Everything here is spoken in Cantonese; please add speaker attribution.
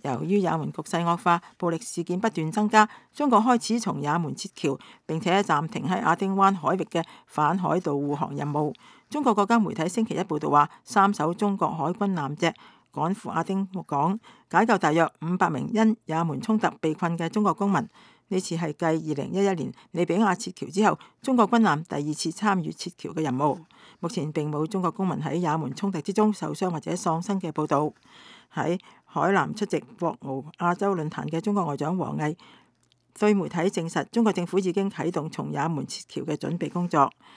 Speaker 1: 由於也門局勢惡化，暴力事件不斷增加，中國開始從也門撤僑，並且暫停喺亞丁灣海域嘅反海盜護航任務。中國國家媒體星期一報道話，3艘中國海軍艦隻趕赴亞丁港，解救大約500名因也門衝突被困嘅中國公民。呢次係繼2011年利比亞撤僑之後，中國軍艦第2次參與撤僑嘅任務。目前並冇中國公民喺也門衝突之中受傷或者喪生嘅報導。喺海南出席博鰲亞洲論壇嘅中國外長王毅對媒體證實，中國政府已經啟動從也門撤僑嘅準備工作。